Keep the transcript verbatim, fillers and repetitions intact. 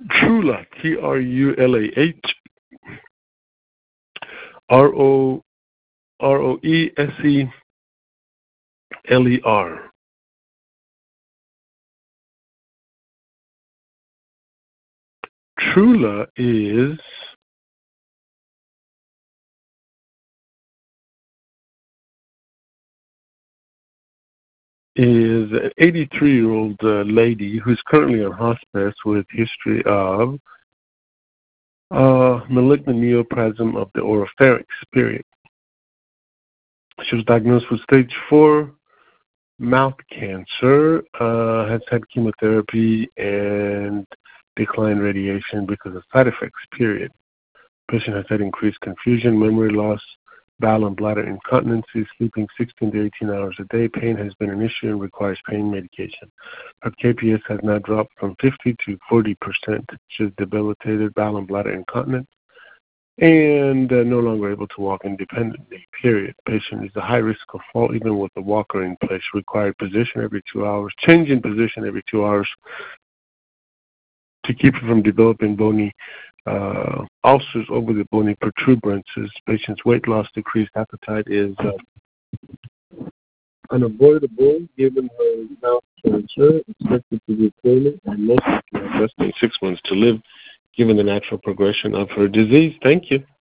Trula, T R U L A H, R O R O E S E L E R. Trula is is an eighty-three-year-old uh, lady who's currently on hospice with history of uh, malignant neoplasm of the oropharynx, period. She was diagnosed with stage four mouth cancer, uh, has had chemotherapy and declined radiation because of side effects, period. Patient has had increased confusion, memory loss, bowel and bladder incontinency, sleeping sixteen to eighteen hours a day. Pain has been an issue and requires pain medication. Her K P S has now dropped from fifty to forty percent. She is debilitated, bowel and bladder incontinent, and uh, no longer able to walk independently, period. Patient is a high risk of fall even with a walker in place. Required position every two hours, change in position every two hours to keep it from developing bony uh, ulcers over the bony protuberances. Patient's weight loss, decreased appetite is uh, unavoidable given her mouth cancer, expected to be permanent, and most likely have less than six months to live given the natural progression of her disease. Thank you.